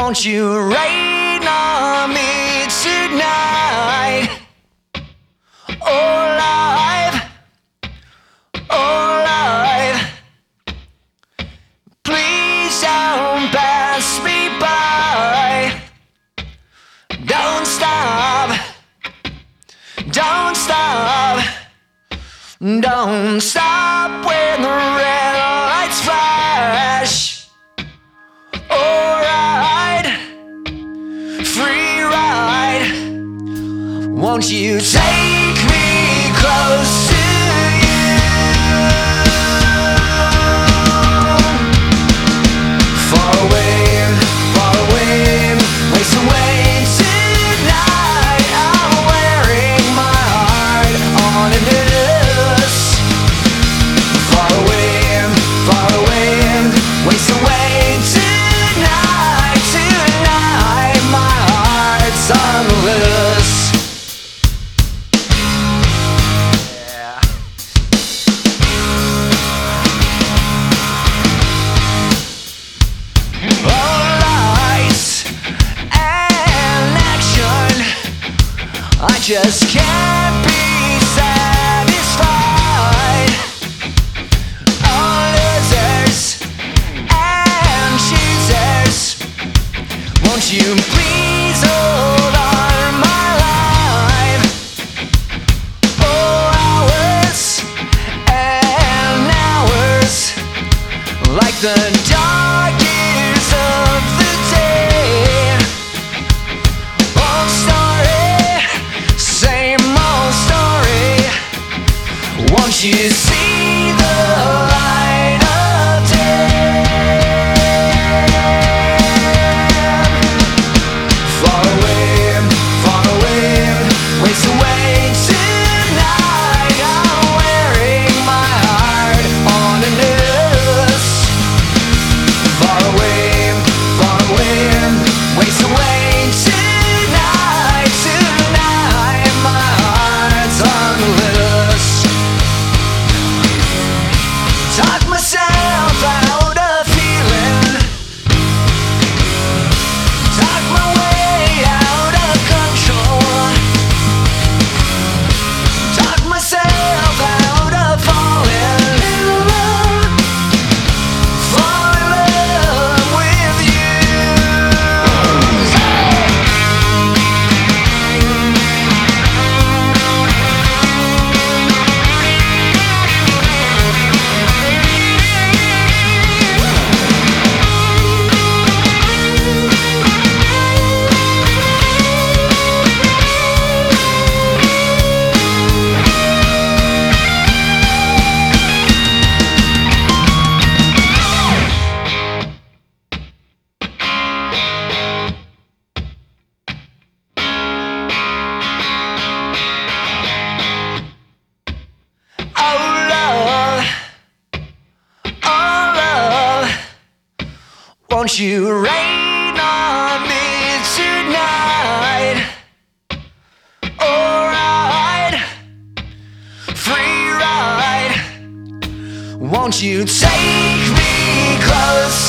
Won't you rain on me tonight? Oh, life, oh, life, please don't pass me by. Don't stop, don't stop, don't stop when the red lights flash. Alright, free ride. Won't you take me close to you? Far away, waste away tonight. I'm wearing my heart on a noose. Far away, waste away tonight. Tonight, my heart's on the loose. I just can't be satisfied. All losers and cheaters, won't you please hold on my life? Oh, hours and hours, like the dark years of the day. Old story, same old story. Won't you see the light of day? Far away, waste away tonight. I'm wearing my heart on a noose. Far away, waste away tonight. Tonight, my heart's on the loose. Talk myself out of feeling, talk my way out of control, talk myself out of falling in love, fall in love with you. Won't you rain on me tonight? Alright, free ride. Won't you take me close?